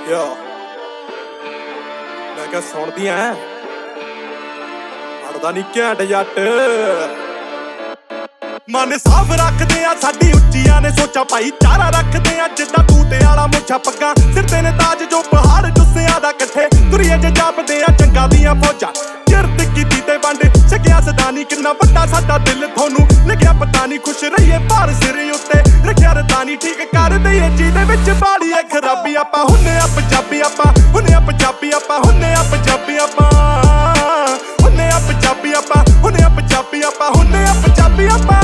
ਯੋ ਮੈਂ ਕਿਹਾ ਸੁਣਦੀਆਂ ਹੜਦਾ ਨਹੀਂ ਘੈਂਟ ਜੱਟ ਮਨ ਸਾਫ ਰੱਖਦੇ ਆ ਸਾਡੀ ਉੱਚੀਆਂ ਨੇ ਸੋਚਾ ਭਾਈਚਾਰਾ ਰੱਖਦੇ ਆ ਜਿੱਦਾਂ ਤੂਤੇ ਵਾਲਾ ਮੁੱਛਾ ਪੱਗਾਂ ਸਿਰ ਤੇ ਨੇ ਤਾਜ ਜੋ ਪਹਾੜ ਜੁੱਸਿਆਂ ਦਾ ਇਕੱਠੇ ਦੁਨੀਆ 'ਚ ਜਾਪਦੇ ਆ ਚੰਗਾ ਦੀਆਂ ਫੌਜਾਂ ਕਿਰਤ ਕੀਤੀ ਤੇ ਵੰਡ ਛਕਿਆ ਸਦਾਨੀ ਕਿੰਨਾ ਵੱਡਾ ਸਾਡਾ ਦਿਲ ਤੁਹਾਨੂੰ ਲਿਖਿਆ ਪਤਾ ਨਹੀਂ ਖੁਸ਼ ਰਹੀਏ ਭਾਰ ਸਿਰ ਉੱਤੇ ਰੱਖਿਆ ਰਤਾਨੀ ਠੀਕ ਕਰ ਦਈਏ ਜਿਹਦੇ ਵਿੱਚ ਬਾਲੀ ਐ ਖਰਾਬੀ ਆਪਾਂ ਹੁੰਨੇ ਆ ਪੰਜਾਬੀ ਆਪਾਂ ਹੁੰਨੇ ਆ ਪੰਜਾਬੀ ਆਪਾਂ ਹੁੰਨੇ ਆ ਪੰਜਾਬੀ ਆਪਾਂ ਹੁੰਨੇ ਆ ਪੰਜਾਬੀ ਆਪਾਂ ਹੁੰਨੇ ਆ ਪੰਜਾਬੀ ਆਪਾਂ ਹੁੰਨੇ ਆ ਪੰਜਾਬੀ ਆਪਾਂ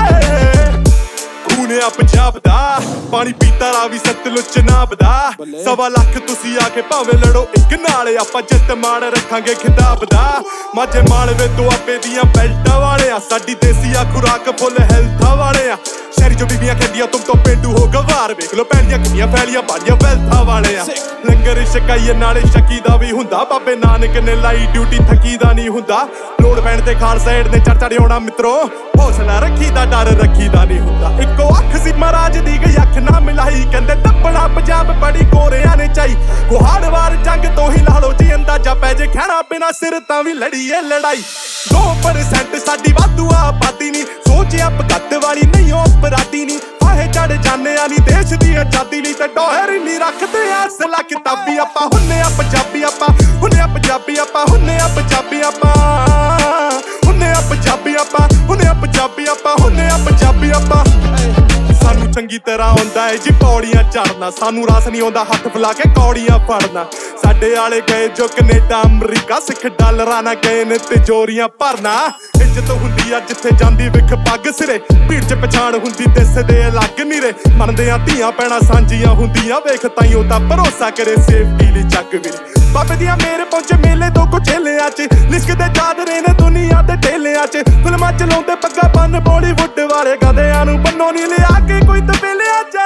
ਆ ਪੰਜਾਬ ਦਾ ਪਾਣੀ ਪੀਤਾ ਰਾ ਵੀ ਸਤਲੁਜ ਚਨਾਬ ਦਾ 1.25 ਲੱਖ ਤੁਸੀਂ ਆ ਕੇ ਭਾਵੇਂ ਲੜੋ ਇੱਕ ਨਾਲ ਆਪਾਂ ਜਿੱਤ ਮਾਣ ਰੱਖਾਂਗੇ ਖਿਤਾਬ ਦਾ ਮਾਝੇ ਮਾਲਵੇ ਦੁਆਬੇ ਦੀਆਂ ਬੈਲਟਾਂ ਵਾਲੇ ਆ ਸਾਡੀ ਦੇਸੀ ਆ ਖੁਰਾਕ ਫੁੱਲ ਹੈਲਥਾਂ ਵਾਲੇ ਆ ਸ਼ਹਿਰੀ ਜੋ ਬੀਬੀਆਂ ਕਹਿੰਦੀਆਂ ਤੁਮ ਤੋਂ ਪੇਂਡੂ ਹੋ ਗਵਾਰ ਵੇਖ ਲੋ ਪੈਣੀਆਂ ਕਿੰਨੀਆਂ ਫੈਲੀਆਂ ਬਾੜੀਆਂ ਵੈਲਥਾਂ ਵਾਲੇ ਆ ਲੰਗਰ ਛਕਾਈਏ ਨਾਲੇ ਸ਼ੱਕੀ ਦਾ ਵੀ ਹੁੰਦਾ ਬਾਬੇ ਨਾਨਕ ਨੇ ਲਾਈ ਡਿਊਟੀ ਥੱਕੀ ਦਾ ਨਹੀਂ ਹੁੰਦਾ ਲੋੜ ਪੈਣ ਤੇ ਖਾਲਸਾ ਏਡ ਨੇ ਚੜ ਆਉਣਾ ਮਿੱਤਰੋ ਹੌਸਲਾ ਰੱਖੀ ਦਾ ਡਰ ਰੱਖੀ ਦਾ ਨਹੀਂ ਹੁੰਦਾ ਇੱਕੋ ਅੱਖ ਸੀ ਮਹਾਰਾਜ ਦੀ ਗਈ ਅੱਖ ਨਾ ਮਿਲਾਈ ਕਹਿੰਦੇ ਟੱਪਣਾ ਪੰਜਾਬ ਬੜੀ ਗੋਰਿਆਂ ਨੇ ਚਾਈ ਕੁਹਾੜਵਾਰ ਜੰਗ ਤੋਂ ਹੀ ਲਾ ਲੋ ਜੀ ਅੰਦਾਜ਼ਾ ਪੈ ਜੇ ਖਾਣਾ ਬਿਨਾ ਸਿਰ ਤਾਂ ਵੀ ਲੜੀਏ ਲੜਾਈ 2% ਸਾਡੀ ਵਾਧੂ ਆਬਾਦੀ ਨਹੀਂ ਸੋਚਿਆ ਭਗਤ ਵਾਲੀ ਨਹੀਂ ਉਹ ਅਪਰਾਧੀ ਨਹੀਂ ਫਾਹੇ ਚੜ ਜਾਂਦੇ ਆ ਨਹੀਂ ਦੇਸ਼ ਦੀ ਆਜ਼ਾਦੀ ਲਈ ਤੇ ਡੋਹਰ ਨਹੀਂ ਰੱਖਦੇ ਅਸਲਾ ਕਿਤਾਬੀ ਆਪਾਂ ਹੁੰਨੇ ਆ ਪੰਜਾਬੀ ਆਪਾਂ ਹੁੰਨੇ ਆ ਪੰਜਾਬੀ ਆਪਾਂ ਹੁੰਨੇ ਆ ਪੰਜਾਬੀ ਆਪਾਂ ਹੁੰਨੇ ਆ ਪੰਜਾਬੀ ਆਪਾਂ ਹੁੰਨੇ ਆ ਪੰਜਾਬੀ ਆਪਾਂ ਹੁੰਨੇ ਆ ਪੰਜਾਬੀ ਆਪਾਂ ਸਾਨੂੰ ਚੰਗੀ ਤਰ੍ਹਾਂ ਆਉਂਦਾ ਏ ਜੀ ਪੌੜੀਆਂ ਚੜਨਾ ਸਾਨੂੰ ਰਸ ਨਹੀਂ ਆਉਂਦਾ ਹੱਥ ਫਲਾ ਕੇ ਕੌੜੀਆਂ ਫੜਨਾ ਸਾਡੇ ਆਲੇ ਗਏ ਜੋ ਕੈਨੇਡਾ ਅਮਰੀਕਾ ਸਿੱਖ ਡਾਲਰਾਂ ਨਾਲ ਗਏ ਨੇ ਤਿਜੋਰੀਆਂ ਭਰਨਾ ਇੱਜ਼ਤ ਹੁੰਦੀ ਆ ਜਿੱਥੇ ਜਾਂਦੀ ਵਿਖ ਪੱਗ ਸਿਰੇ ਭੀੜ 'ਚ ਪਛਾਣ ਹੁੰਦੀ ਦਿਸਦੇ ਅਲੱਗ ਨੀਰੇ ਮੰਨਦੇ ਆ ਧੀਆਂ ਪੈਣਾ ਸਾਂਝੀਆਂ ਹੁੰਦੀਆਂ ਵੇਖ ਤਾਈਓ ਤਾਂ ਭਰੋਸਾ ਕਰੇ ਸੇਫਟੀ ਲਈ ਜੱਗ ਵੀਰੇ ਬਾਬੇ ਦੀਆਂ ਮੇਰ ਪਹੁੰਚੇ ਮੇਲੇ ਤੋਂ ਕੁਚੇਲਿਆਂ 'ਚ ਲਿਸਕਦੇ ਚਾਦਰੇ ਨੇ ਦੁਨੀਆ ਦੇ ਢੇਲਿਆਂ 'ਚ ਫਿਲਮਾਂ 'ਚ ਲਾਉਂਦੇ ਪੱਗਾਂ ਬੰਨ ਬਾਲੀਵੁੱਡ ਵਾਲੇ ਗਧਿਆਂ ਨੂੰ ਬੰਨੋ ਨਹੀਂ ਲਿਆ ਕੇ ਕੋਈ ਤਬੇਲਿਆਂ 'ਚ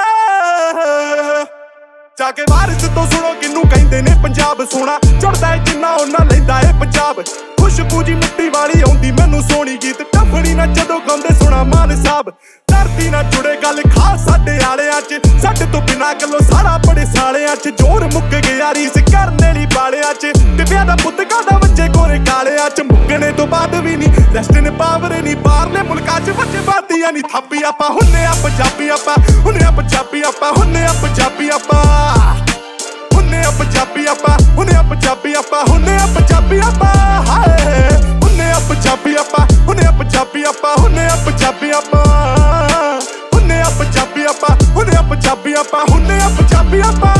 ਜਾ ਕੇ ਵਾਰਿਸ ਤੋਂ ਸੁਣੋ ਕਿਨੂੰ ਕਹਿੰਦੇ ਨੇ ਪੰਜਾਬ ਸੋਹਣਾ ਚੜਦਾ ਏ ਜਿੰਨਾ ਉਹਨਾਂ ਲੈਂਦਾ ਏ ਪੰਜਾਬ ਖੁਸ਼ਬੂ ਜੀ ਮਿੱਟੀ ਵਾਲੀ ਆਉਂਦੀ ਮੈਨੂੰ ਸੋਹਣੀ ਗੀਤ ਟੱਫੜੀ ਨਾ ਜਦੋਂ ਗਾਉਂਦੇ ਸੁਣਾ ਮਾਨ ਸਾਹਿਬ ਧਰਤੀ ਨਾਲ ਜੁੜੇ ਗੱਲ ਖਾਸ ਸਾਡੇ ਆਲਿਆਂ 'ਚ ਸਾਡੇ ਤੋਂ ਬਿਨਾਂ ਗੱਲੋਂ ਸਾਰਾ ਬੜੇ ਸਾਲਿਆਂ 'ਚ ਜ਼ੋਰ ਮੁੱਕ ਗਿਆ ਰੀਸ ਕਰਨੇ ਲਈ ਬਾਲਿਆਂ 'ਚ ਟਿੱਬਿਆਂ ਦਾ ਪੁੱਤ ਕਾਦਾ ਵੱਜੇ ਗੋਰੇ ਕਾਲਿਆਂ 'ਚ ਮੁੱਕਣੇ ਤੋਂ ਬਾਅਦ ਵੀ ਨਹੀਂ ਰੈਸਟ ਨੇ ਪਾਵਰ ਨਹੀਂ ਬਾਹਰਲੇ ਮੁਲਕਾਂ 'ਚ ਵੱਜੇ ਬਾਦੀਆਂ ਨਹੀਂ ਥਾਪੀ ਆਪਾਂ ਹੁੰਨੇ ਆ ਪੰਜਾਬੀ ਆਪਾਂ ਹੁੰਨੇ ਆ ਪੰਜਾਬੀ ਆਪਾਂ ਹੁੰਨੇ ਆ ਪੰਜਾਬੀ ਆਪਾਂ ਹੁੰਨੇ ਆ ਪੰਜਾਬੀ ਆਪਾਂ ਹੁੰਨੇ ਆ ਪੰਜਾਬੀ ਆਪਾਂ ਹੁੰਨੇ ਆ ਪੰਜਾਬੀ ਆਪਾਂ ਹੁੰਨੇ ਆ ਪੰਜਾਬੀ ਆਪਾਂ ਹੁੰਨੇ ਆ ਪੰਜਾਬੀ ਆਪਾਂ ਹੁੰਨੇ ਆ ਪੰਜਾਬੀ ਆਪਾਂ ਹੁੰਨੇ ਆ ਪੰਜਾਬੀ ਆਪਾਂ ਹੁੰਨੇ ਆ ਪੰਜਾਬੀ ਆਪਾਂ ਹੁੰਨੇ ਆ ਪੰਜਾਬੀ ਆਪਾਂ